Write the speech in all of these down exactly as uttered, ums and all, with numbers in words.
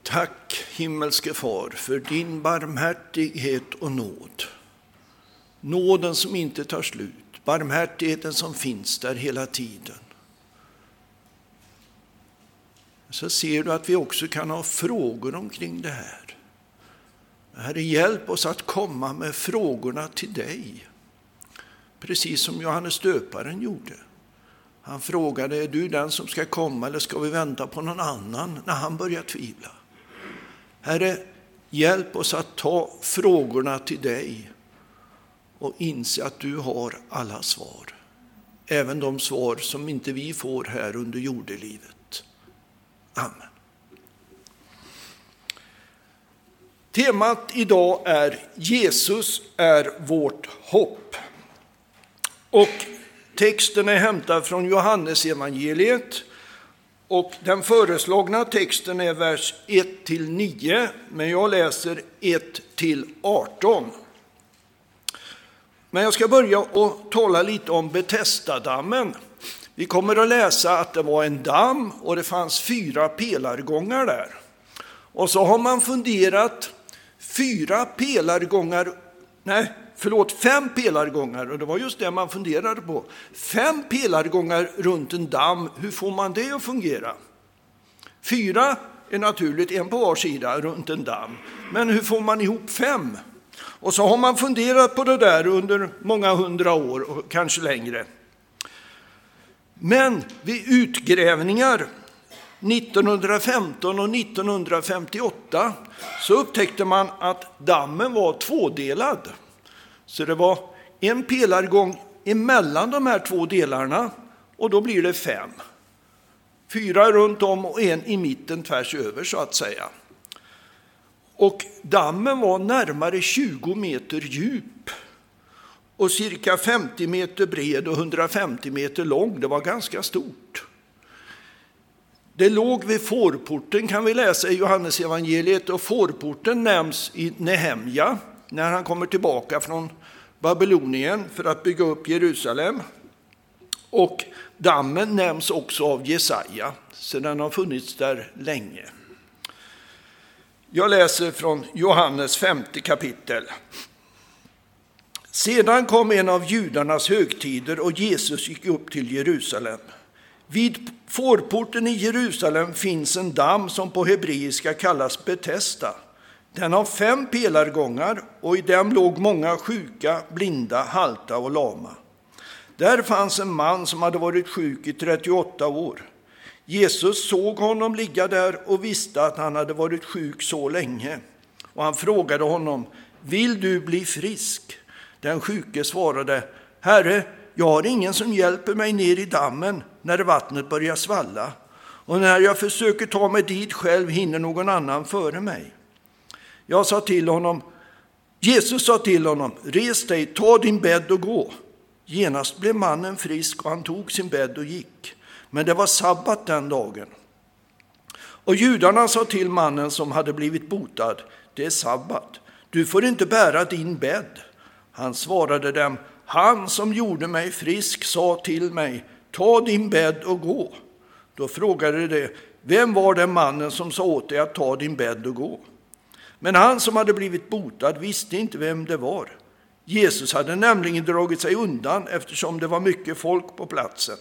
Tack, himmelske far, för din barmhärtighet och nåd. Nåden som inte tar slut, barmhärtigheten som finns där hela tiden. Så ser du att vi också kan ha frågor omkring det här. Herre, hjälp oss att komma med frågorna till dig. Precis som Johannes döparen gjorde. Han frågade, är du den som ska komma eller ska vi vänta på någon annan när han börjar tvivla? Herre, hjälp oss att ta frågorna till dig och inse att du har alla svar. Även de svar som inte vi får här under jordelivet. Amen. Temat idag är Jesus är vårt hopp. Och texten är hämtad från Johannes evangeliet. Och den föreslagna texten är vers ett till nio, men jag läser ett till arton. Men jag ska börja och tala lite om Betesda-dammen. Vi kommer att läsa att det var en damm och det fanns fyra pelargångar där. Och så har man funderat fyra pelargångar, nej förlåt fem pelargångar, och det var just det man funderade på. Fem pelargångar runt en damm, hur får man det att fungera? Fyra är naturligt, en på var sida runt en damm. Men hur får man ihop fem? Och så har man funderat på det där under många hundra år och kanske längre. Men vid utgrävningar nittonhundrafemton och nittonhundrafemtioåtta så upptäckte man att dammen var tvådelad. Så det var en pelargång emellan de här två delarna och då blir det fem. Fyra runt om och en i mitten tvärs över så att säga. Och dammen var närmare tjugo meter djup och cirka femtio meter bred och hundrafemtio meter lång. Det var ganska stort. Det låg vid fårporten kan vi läsa i Johannes evangeliet, och fårporten nämns i Nehemja när han kommer tillbaka från Babylonien för att bygga upp Jerusalem. Och dammen nämns också av Jesaja, så den har funnits där länge. Jag läser från Johannes femte kapitel. Sedan kom en av judarnas högtider och Jesus gick upp till Jerusalem. Vid fårporten i Jerusalem finns en damm som på hebreiska kallas Betesda. Den har fem pelargångar och i dem låg många sjuka, blinda, halta och lama. Där fanns en man som hade varit sjuk i trettioåtta år. Jesus såg honom ligga där och visste att han hade varit sjuk så länge. Och han frågade honom, vill du bli frisk? Den sjuke svarade, Herre, jag har ingen som hjälper mig ner i dammen när vattnet börjar svalla. Och när jag försöker ta mig dit själv hinner någon annan före mig. Jag sa till honom, Jesus sa till honom, res dig, ta din bädd och gå. Genast blev mannen frisk och han tog sin bädd och gick. Men det var sabbat den dagen. Och judarna sa till mannen som hade blivit botad, det är sabbat, du får inte bära din bädd. Han svarade dem, han som gjorde mig frisk sa till mig, ta din bädd och gå. Då frågade de, vem var den mannen som sa åt dig att ta din bädd och gå? Men han som hade blivit botad visste inte vem det var. Jesus hade nämligen dragit sig undan eftersom det var mycket folk på platsen.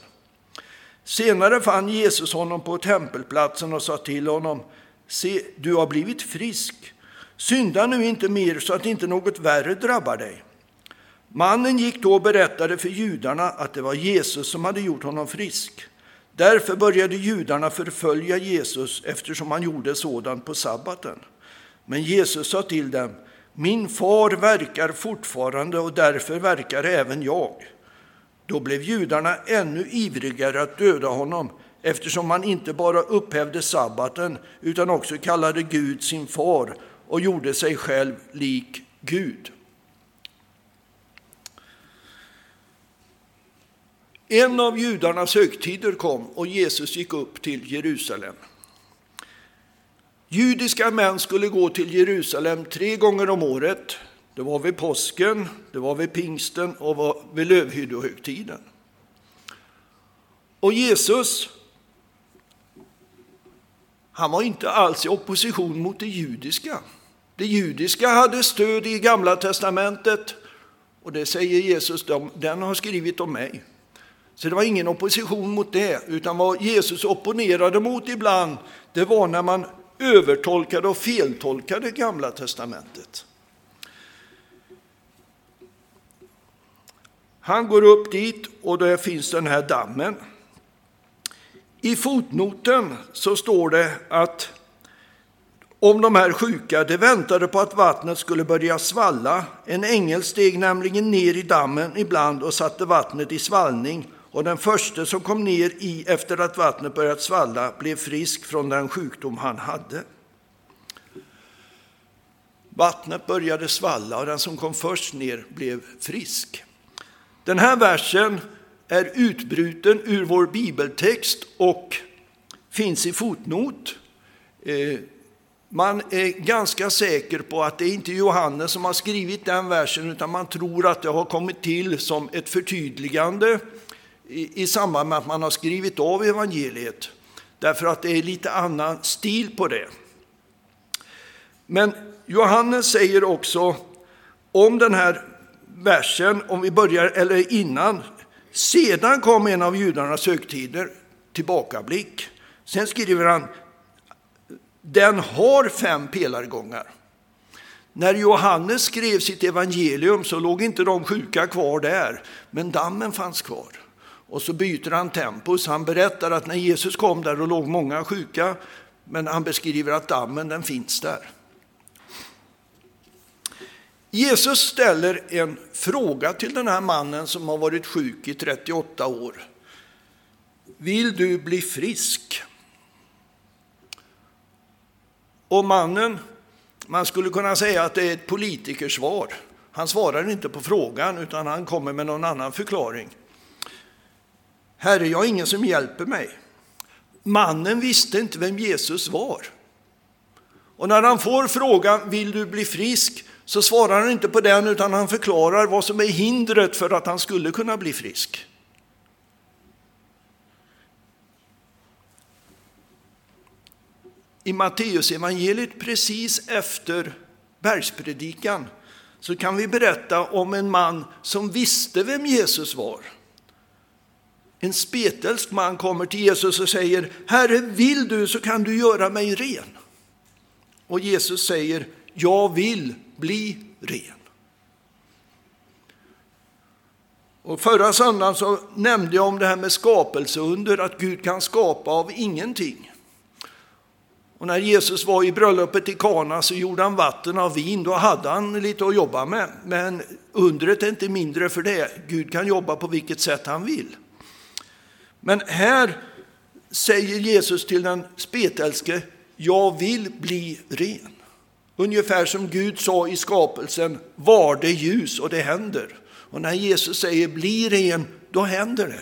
Senare fann Jesus honom på tempelplatsen och sa till honom, se, du har blivit frisk. Synda nu inte mer så att inte något värre drabbar dig. Mannen gick då och berättade för judarna att det var Jesus som hade gjort honom frisk. Därför började judarna förfölja Jesus eftersom han gjorde sådant på sabbaten. Men Jesus sa till dem, min far verkar fortfarande och därför verkar även jag. Då blev judarna ännu ivrigare att döda honom eftersom han inte bara upphävde sabbaten utan också kallade Gud sin far och gjorde sig själv lik Gud. En av judarnas högtider kom och Jesus gick upp till Jerusalem. Judiska män skulle gå till Jerusalem tre gånger om året. Det var vid påsken, det var vid pingsten och var vid lövhyddohögtiden. Och Jesus, han var inte alls i opposition mot det judiska. Det judiska hade stöd i Gamla testamentet, och det säger Jesus, den har skrivit om mig. Så det var ingen opposition mot det, utan vad Jesus opponerade mot ibland, det var när man övertolkade och feltolkade Gamla testamentet. Han går upp dit och där finns den här dammen. I fotnoten så står det att om de här sjuka, de väntade på att vattnet skulle börja svalla. En ängel steg nämligen ner i dammen ibland och satte vattnet i svallning. Och den första som kom ner i efter att vattnet börjat svalla blev frisk från den sjukdom han hade. Vattnet började svalla och den som kom först ner blev frisk. Den här versen är utbruten ur vår bibeltext och finns i fotnot. Man är ganska säker på att det inte är Johannes som har skrivit den versen, utan man tror att det har kommit till som ett förtydligande i, i samband med att man har skrivit av evangeliet. Därför att det är lite annan stil på det. Men Johannes säger också om den här versen, om vi börjar eller innan, sedan kom en av judarnas högtider, tillbakablick. Sen skriver han, den har fem pelargångar. När Johannes skrev sitt evangelium så låg inte de sjuka kvar där, men dammen fanns kvar. Och så byter han tempus. Han berättar att när Jesus kom där och låg många sjuka, men han beskriver att dammen den finns där. Jesus ställer en fråga till den här mannen som har varit sjuk i trettioåtta år. Vill du bli frisk? Och mannen, man skulle kunna säga att det är ett politikersvar. Han svarar inte på frågan utan han kommer med någon annan förklaring. Herre, jag har ingen som hjälper mig. Mannen visste inte vem Jesus var. Och när han får frågan, vill du bli frisk? Så svarar han inte på den utan han förklarar vad som är hindret för att han skulle kunna bli frisk. I Matteus evangeliet precis efter bergspredikan så kan vi berätta om en man som visste vem Jesus var. En spetälsk man kommer till Jesus och säger, Herre, vill du så kan du göra mig ren. Och Jesus säger, jag vill bli ren. Och förra söndagen så nämnde jag om det här med skapelseunder, att Gud kan skapa av ingenting. Och när Jesus var i bröllopet i Kana så gjorde han vatten av vin, då hade han lite att jobba med. Men undret är inte mindre för det. Gud kan jobba på vilket sätt han vill. Men här säger Jesus till den spetälske, jag vill bli ren. Ungefär som Gud sa i skapelsen, var det ljus och det händer. Och när Jesus säger bli ren, då händer det.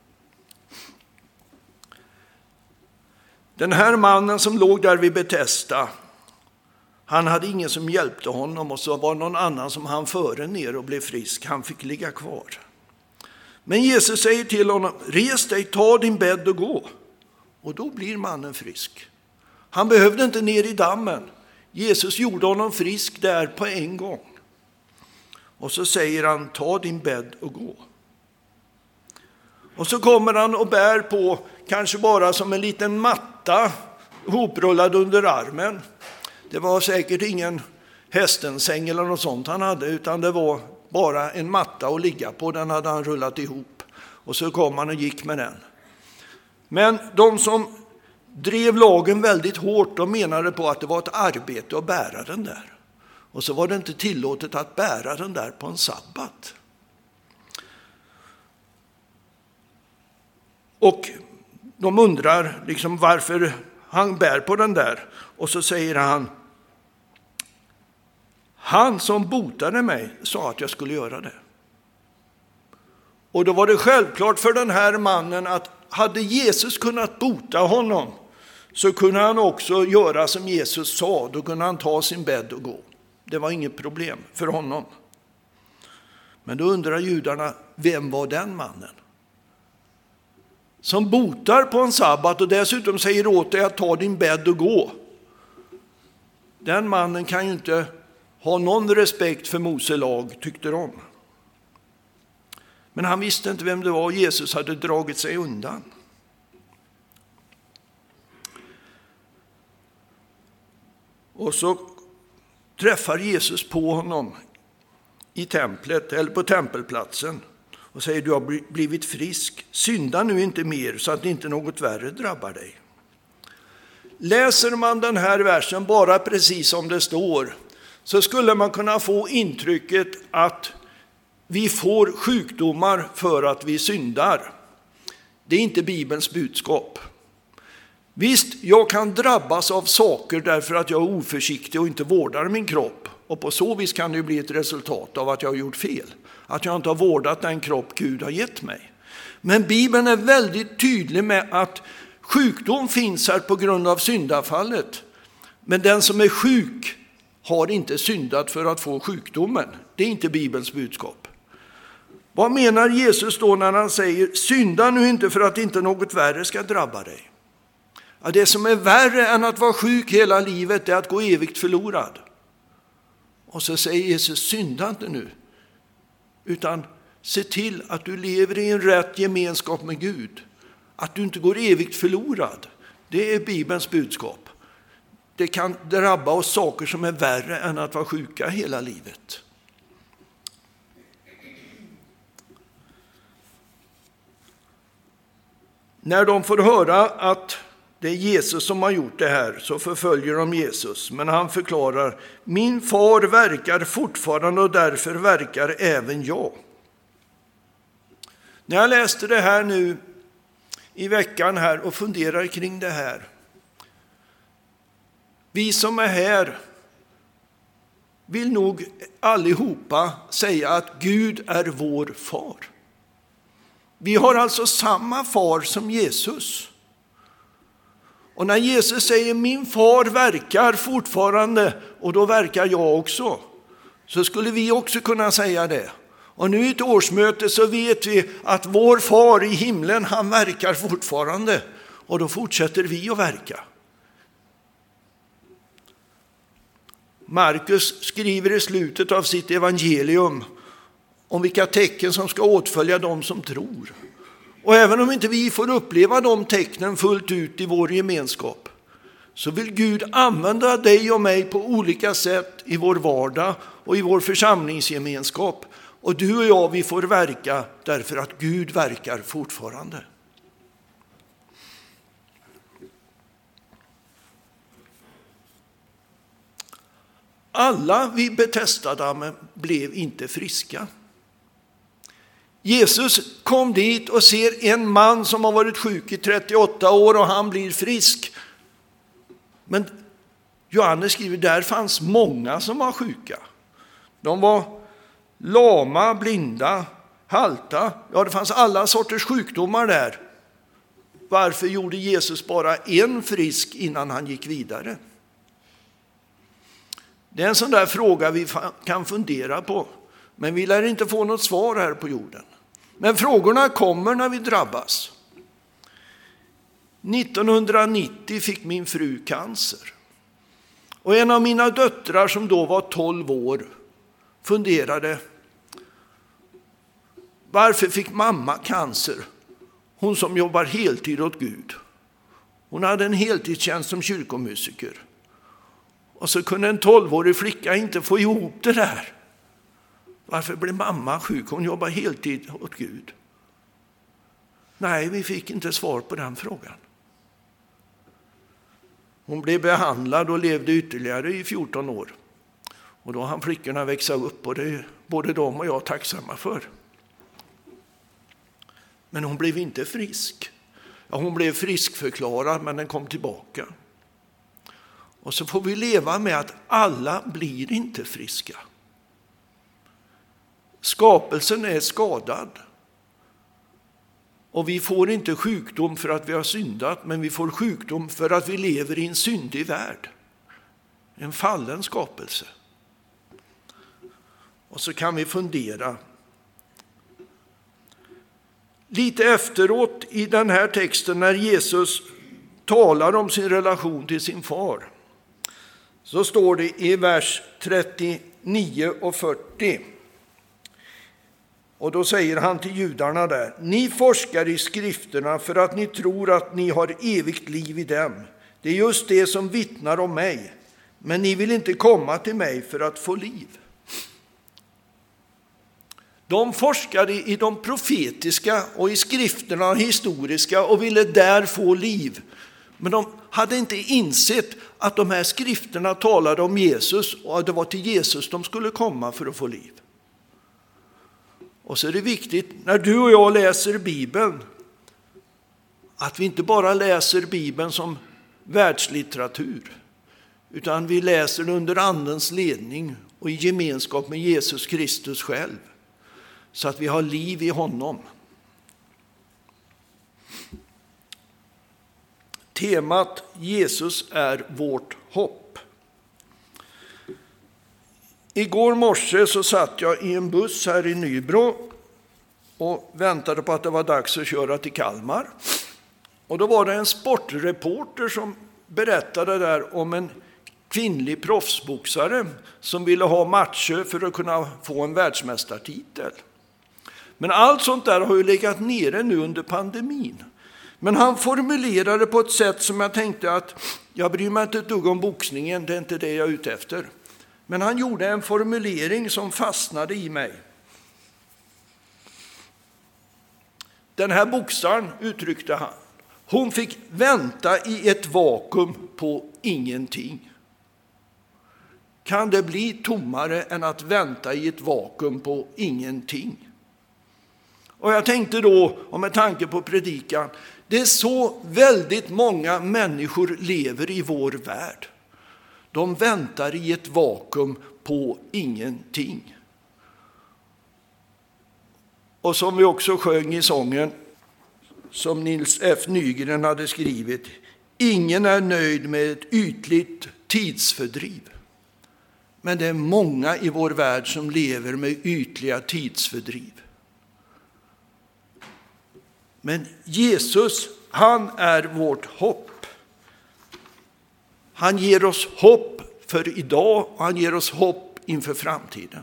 Den här mannen som låg där vid Betesda, han hade ingen som hjälpte honom och så var någon annan som han före ner och blev frisk. Han fick ligga kvar. Men Jesus säger till honom, res dig, ta din bädd och gå. Och då blir mannen frisk. Han behövde inte ner i dammen. Jesus gjorde honom frisk där på en gång. Och så säger han, ta din bädd och gå. Och så kommer han och bär på, kanske bara som en liten matta hoprullad under armen. Det var säkert ingen hästensäng eller något sånt han hade, utan det var bara en matta att ligga på. Den hade han rullat ihop. Och så kom han och gick med den. Men de som drev lagen väldigt hårt, de menade på att det var ett arbete att bära den där. Och så var det inte tillåtet att bära den där på en sabbat. Och de undrar liksom varför han bär på den där. Och så säger han, han som botade mig sa att jag skulle göra det. Och då var det självklart för den här mannen att hade Jesus kunnat bota honom så kunde han också göra som Jesus sa. Då kunde han ta sin bädd och gå. Det var inget problem för honom. Men då undrar judarna, vem var den mannen? som botar på en sabbat och dessutom säger åt dig att ta din bädd och gå. Den mannen kan ju inte ha någon respekt för Mose lag, tyckte de. Men han visste inte vem det var. Jesus hade dragit sig undan. Och så träffar Jesus på honom i templet eller på tempelplatsen och säger: du har blivit frisk. Synda nu inte mer så att inte något värre drabbar dig. Läser man den här versen bara precis som det står, så skulle man kunna få intrycket att vi får sjukdomar för att vi syndar. Det är inte Bibelns budskap. Visst, jag kan drabbas av saker därför att jag är oförsiktig och inte vårdar min kropp. Och på så vis kan det bli ett resultat av att jag har gjort fel. Att jag inte har vårdat den kropp Gud har gett mig. Men Bibeln är väldigt tydlig med att sjukdom finns här på grund av syndafallet. Men den som är sjuk har inte syndat för att få sjukdomen. Det är inte Bibelns budskap. Vad menar Jesus då när han säger: synda nu inte för att inte något värre ska drabba dig? Ja, det som är värre än att vara sjuk hela livet är att gå evigt förlorad. Och så säger Jesus: synda inte nu, utan se till att du lever i en rätt gemenskap med Gud. Att du inte går evigt förlorad. Det är Bibelns budskap. Det kan drabba oss saker som är värre än att vara sjuka hela livet. När de får höra att det är Jesus som har gjort det här, så förföljer de Jesus. Men han förklarar: min far verkar fortfarande och därför verkar även jag. När jag läste det här nu i veckan här och funderar kring det här. Vi som är här vill nog allihopa säga att Gud är vår far. Vi har alltså samma far som Jesus. Och när Jesus säger: min far verkar fortfarande och då verkar jag också, så skulle vi också kunna säga det. Och nu i ett årsmöte så vet vi att vår far i himlen, han verkar fortfarande. Och då fortsätter vi att verka. Markus skriver i slutet av sitt evangelium om vilka tecken som ska åtfölja dem som tror. Och även om inte vi får uppleva de tecknen fullt ut i vår gemenskap, så vill Gud använda dig och mig på olika sätt i vår vardag och i vår församlingsgemenskap. Och du och jag, vi får verka därför att Gud verkar fortfarande. Alla vid Betesdadammen blev inte friska. Jesus kom dit och ser en man som har varit sjuk i trettioåtta år och han blir frisk. Men Johannes skriver: där fanns många som var sjuka. De var lama, blinda, halta. Ja, det fanns alla sorters sjukdomar där. Varför gjorde Jesus bara en frisk innan han gick vidare? Det är en sån där fråga vi kan fundera på. Men vi lär inte få något svar här på jorden. Men frågorna kommer när vi drabbas. nittonhundranittio fick min fru cancer. Och en av mina döttrar som då var tolv år funderade: varför fick mamma cancer? Hon som jobbar heltid åt Gud. Hon hade en heltidstjänst som kyrkomusiker. Och så kunde en tolvårig flicka inte få ihop det där. Varför blev mamma sjuk? Hon jobbar heltid åt Gud. Nej, vi fick inte svar på den frågan. Hon blev behandlad och levde ytterligare i fjorton år. Och då hann flickorna växa upp och det är både de och jag tacksamma för. Men hon blev inte frisk. Ja, hon blev friskförklarad, men den kom tillbaka. Och så får vi leva med att alla blir inte friska. Skapelsen är skadad. Och vi får inte sjukdom för att vi har syndat, men vi får sjukdom för att vi lever i en syndig värld. En fallen skapelse. Och så kan vi fundera. Lite efteråt i den här texten när Jesus talar om sin relation till sin far, så står det i vers trettionio och fyrtio. Och då säger han till judarna där: ni forskar i skrifterna för att ni tror att ni har evigt liv i dem. Det är just det som vittnar om mig. Men ni vill inte komma till mig för att få liv. De forskade i de profetiska och i skrifterna historiska och ville där få liv. Men de hade inte insett att de här skrifterna talade om Jesus och att det var till Jesus de skulle komma för att få liv. Och så är det viktigt när du och jag läser Bibeln att vi inte bara läser Bibeln som världslitteratur, utan vi läser den under Andens ledning och i gemenskap med Jesus Kristus själv, så att vi har liv i honom. Temat Jesus är vårt hopp. Igår morse så satt jag i en buss här i Nybro och väntade på att det var dags att köra till Kalmar. Och då var det en sportreporter som berättade där om en kvinnlig proffsboxare som ville ha matcher för att kunna få en världsmästartitel. Men allt sånt där har ju legat nere nu under pandemin. Men han formulerade på ett sätt som jag tänkte att jag bryr mig inte ett dugg om boxningen, det är inte det jag är ute efter. Men han gjorde en formulering som fastnade i mig. Den här boxaren, uttryckte han, hon fick vänta i ett vakuum på ingenting. Kan det bli tommare än att vänta i ett vakuum på ingenting? Och jag tänkte då, och med tanke på predikan, det är så väldigt många människor lever i vår värld. De väntar i ett vakuum på ingenting. Och som vi också sjöng i sången, som Nils F. Nygren hade skrivit: ingen är nöjd med ett ytligt tidsfördriv. Men det är många i vår värld som lever med ytliga tidsfördriv. Men Jesus, han är vårt hopp. Han ger oss hopp för idag och han ger oss hopp inför framtiden.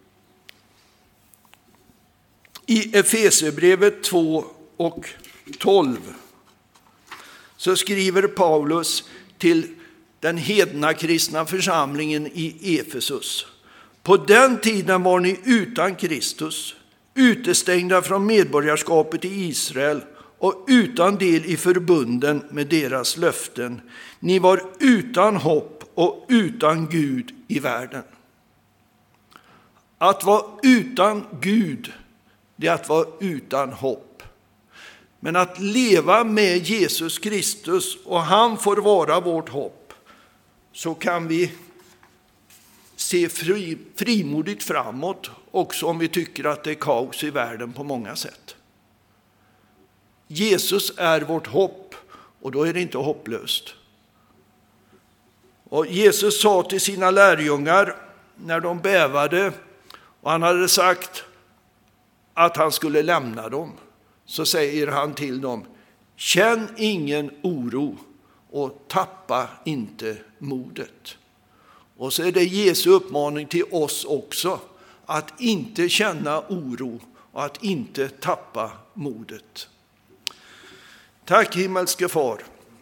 I Efesierbrevet två och tolv så skriver Paulus till den hedna kristna församlingen i Efesus: på den tiden var ni utan Kristus, utestängda från medborgarskapet i Israel och utan del i förbunden med deras löften. Ni var utan hopp och utan Gud i världen. Att vara utan Gud, det är att vara utan hopp. Men att leva med Jesus Kristus och han får vara vårt hopp, så kan vi se fri, frimodigt framåt, också om vi tycker att det är kaos i världen på många sätt. Jesus är vårt hopp och då är det inte hopplöst. Och Jesus sa till sina lärjungar när de bävade och han hade sagt att han skulle lämna dem, så säger han till dem: känn ingen oro och tappa inte modet. Och så är det Jesu uppmaning till oss också, att inte känna oro och att inte tappa modet. Tack himmelske far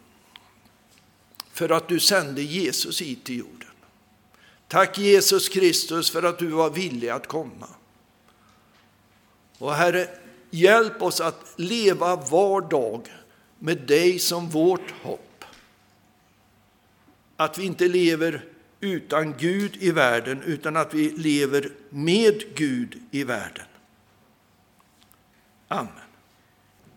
för att du sände Jesus hit till jorden. Tack Jesus Kristus för att du var villig att komma. Och Herre, hjälp oss att leva var dag med dig som vårt hopp. Att vi inte lever utan Gud i världen, utan att vi lever med Gud i världen. Amen.